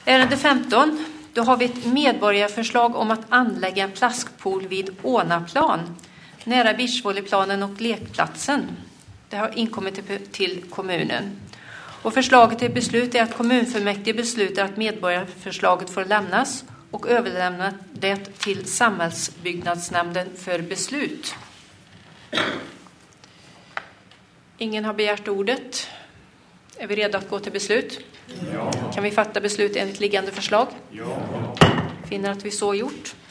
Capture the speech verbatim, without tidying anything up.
Ärende femton. Då har vi ett medborgarförslag om att anlägga en plaskpool vid Ånaplan, nära beachvolleyplanen och lekplatsen. Det har inkommit till, till kommunen. Och förslaget till beslut är att kommunfullmäktige beslutar att medborgarförslaget får lämnas och överlämna det till samhällsbyggnadsnämnden för beslut. Ingen har begärt ordet. Är vi redo att gå till beslut? Ja. Kan vi fatta beslut enligt liggande förslag? Ja. Finner att vi så gjort.